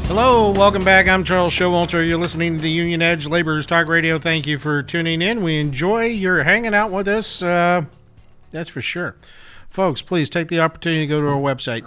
Hello, welcome back. I'm Charles Showalter. You're listening to the Union Edge Laborers Talk Radio. Thank you for tuning in. We enjoy your hanging out with us. That's for sure. Folks, please take the opportunity to go to our website,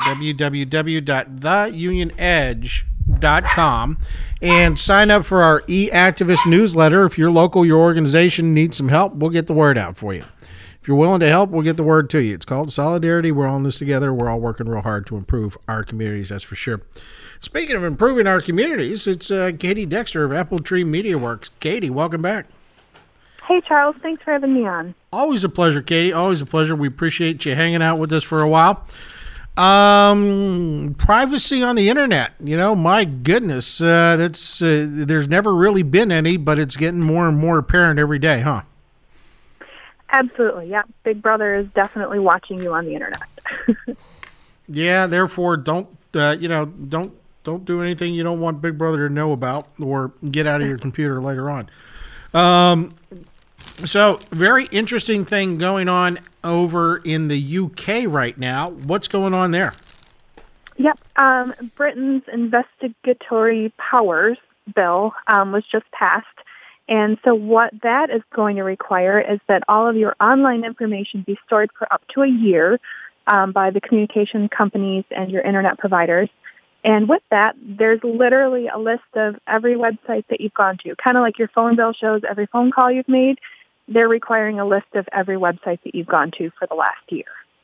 www.theunionedge.com, and sign up for our e-activist newsletter. If you're local, your organization needs some help, we'll get the word out for you. If you're willing to help, we'll get the word to you. It's called Solidarity. We're all in this together. We're all working real hard to improve our communities, that's for sure. Speaking of improving our communities, it's Katie Dexter of Apple Tree Media Works. Katie, welcome back. Hey, Charles. Thanks for having me on. Always a pleasure, Katie. Always a pleasure. We appreciate you hanging out with us for a while. Privacy on the internet. You know, my goodness, there's never really been any, but it's getting more and more apparent every day, huh? Absolutely, yeah. Big Brother is definitely watching you on the internet. Yeah, therefore, don't do anything you don't want Big Brother to know about, or get out of your computer later on. So, very interesting thing going on over in the UK right now. What's going on there? Yep. Britain's investigatory powers bill was just passed. And so what that is going to require is that all of your online information be stored for up to a year by the communication companies and your internet providers. And with that, there's literally a list of every website that you've gone to. Kind of like your phone bill shows every phone call you've made, they're requiring a list of every website that you've gone to for the last year.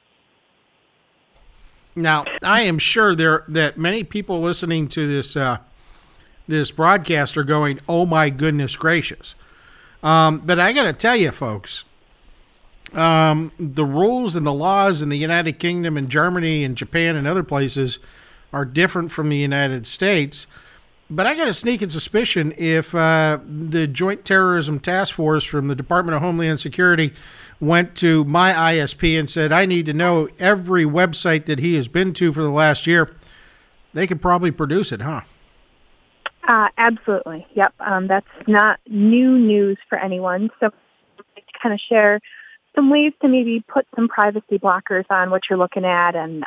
Now, I am sure that many people listening to this broadcast are going, oh my goodness gracious. But I got to tell you, folks, the rules and the laws in the United Kingdom and Germany and Japan and other places are different from the United States. But I got a sneaking suspicion if the Joint Terrorism Task Force from the Department of Homeland Security went to my ISP and said, I need to know every website that he has been to for the last year, they could probably produce it, huh? Absolutely. Yep. That's not new news for anyone. So to kind of share some ways to maybe put some privacy blockers on what you're looking at. And,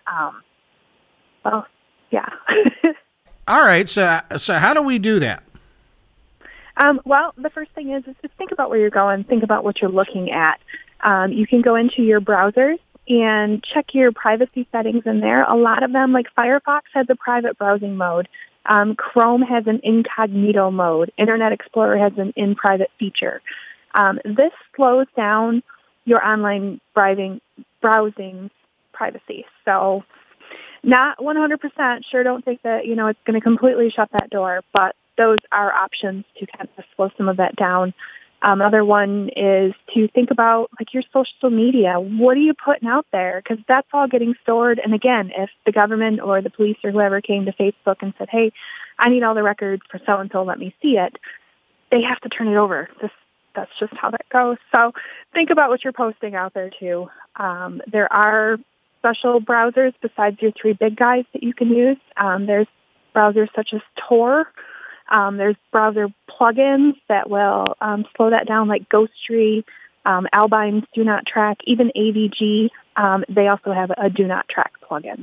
yeah. All right. So how do we do that? Well, the first thing is just think about where you're going. Think about what you're looking at. You can go into your browsers and check your privacy settings in there. A lot of them, like Firefox, has a private browsing mode. Chrome has an incognito mode. Internet Explorer has an in-private feature. This slows down your online browsing privacy. So not 100% sure, don't think that, it's going to completely shut that door, but those are options to kind of slow some of that down. Another one is to think about like your social media. What are you putting out there? Because that's all getting stored. And again, if the government or the police or whoever came to Facebook and said, hey, I need all the records for so-and-so, let me see it, they have to turn it over. That's just how that goes. So think about what you're posting out there too. There are special browsers besides your three big guys that you can use. There's browsers such as Tor. There's browser plugins that will slow that down, like Ghostery, Albine's Do Not Track, even AVG. They also have a Do Not Track plugin.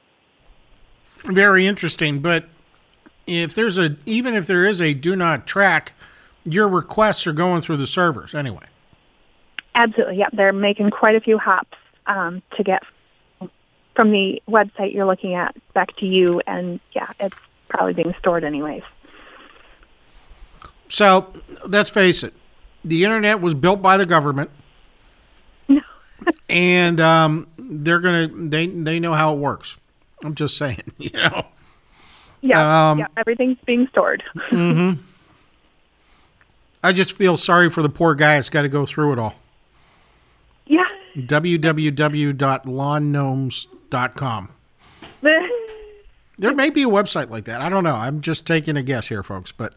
Very interesting. But even if there is a Do Not Track, your requests are going through the servers anyway. Absolutely. Yep. They're making quite a few hops to get from the website you're looking at back to you. And yeah, it's probably being stored anyways. So let's face it, the internet was built by the government, and they know how it works. I'm just saying, Yeah, everything's being stored. Mm-hmm. I just feel sorry for the poor guy that's got to go through it all. Yeah. www.lawngnomes.com. There may be a website like that. I don't know. I'm just taking a guess here, folks. But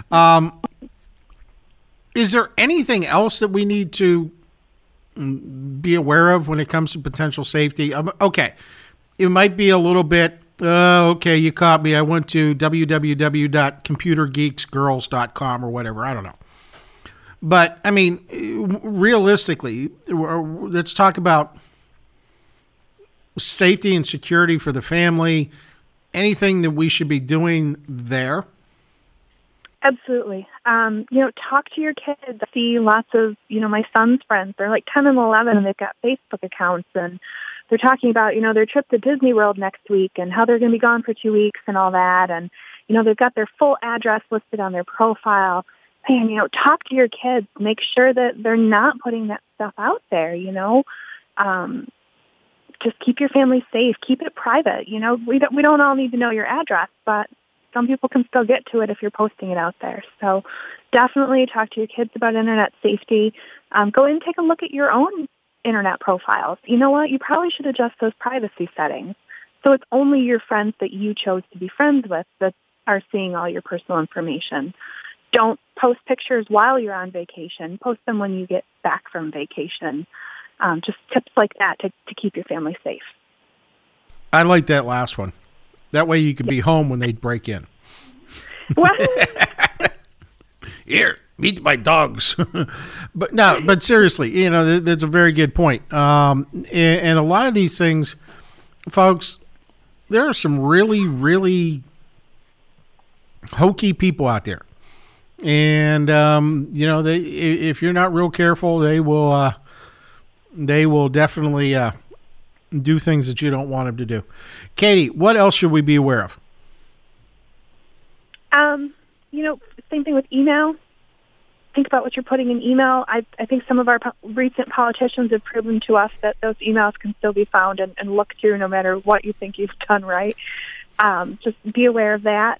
is there anything else that we need to be aware of when it comes to potential safety? Okay. It might be a little bit, okay, you caught me. I went to www.computergeeksgirls.com or whatever. I don't know. But, I mean, realistically, let's talk about safety and security for the family. anything that we should be doing there? Absolutely. Talk to your kids. I see lots of, my son's friends. They're like 10 and 11, and they've got Facebook accounts, and they're talking about, their trip to Disney World next week and how they're going to be gone for 2 weeks and all that. And, they've got their full address listed on their profile. And, talk to your kids. Make sure that they're not putting that stuff out there, Just keep your family safe. Keep it private. We don't all need to know your address, but some people can still get to it if you're posting it out there. So definitely talk to your kids about internet safety. Go in and take a look at your own internet profiles. You know what? You probably should adjust those privacy settings. So it's only your friends that you chose to be friends with that are seeing all your personal information. Don't post pictures while you're on vacation. Post them when you get back from vacation. Just tips like that to keep your family safe. I like that last one. That way you could be home when they break in. Well, here, meet my dogs. But seriously, that's a very good point. And a lot of these things, folks, there are some really, really hokey people out there. And, if you're not real careful, they will definitely do things that you don't want them to do. Katie, what else should we be aware of? Same thing with email. Think about what you're putting in email. I think some of our recent politicians have proven to us that those emails can still be found and looked through no matter what you think you've done right. Just be aware of that.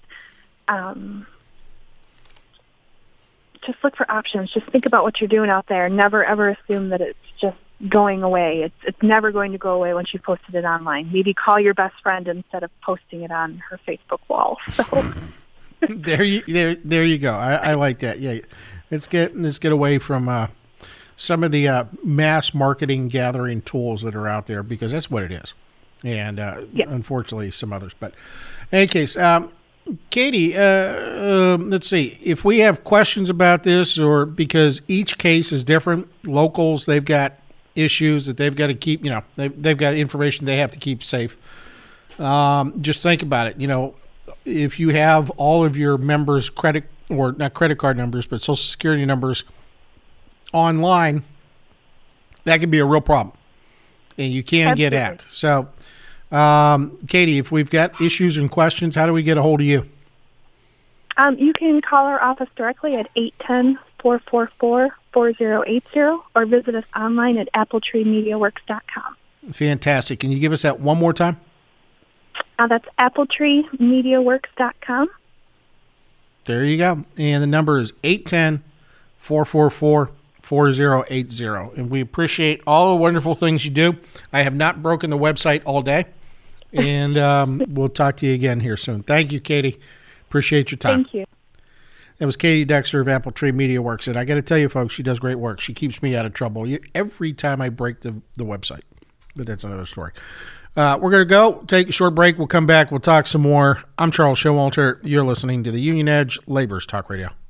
Just look for options. Just think about what you're doing out there. Never, ever assume that it's just going away. It's never going to go away once you've posted it online. Maybe call your best friend instead of posting it on her Facebook wall. So there you go. I like that. Yeah, let's get away from some of the mass marketing gathering tools that are out there, because that's what it is, and unfortunately some others. But in any case, Katie, let's see if we have questions about this, or because each case is different. Locals, they've got issues that they've got to keep. They've got information they have to keep safe. Just think about it. If you have all of your members' not credit card numbers, but Social Security numbers online, that could be a real problem, and you can get hacked. So, Katie, if we've got issues and questions, how do we get a hold of you? You can call our office directly at 810-444-4080 or visit us online at appletreemediaworks.com. Fantastic. Can you give us that one more time? That's appletreemediaworks.com. There you go. And the number is 810-444-4080. And we appreciate all the wonderful things you do. I have not broken the website all day. And we'll talk to you again here soon. Thank you, Katie. Appreciate your time. Thank you. That was Katie Dexter of Apple Tree Media Works. And I got to tell you, folks, she does great work. She keeps me out of trouble every time I break the website. But that's another story. We're going to go take a short break. We'll come back. We'll talk some more. I'm Charles Showalter. You're listening to the Union Edge Labor's Talk Radio.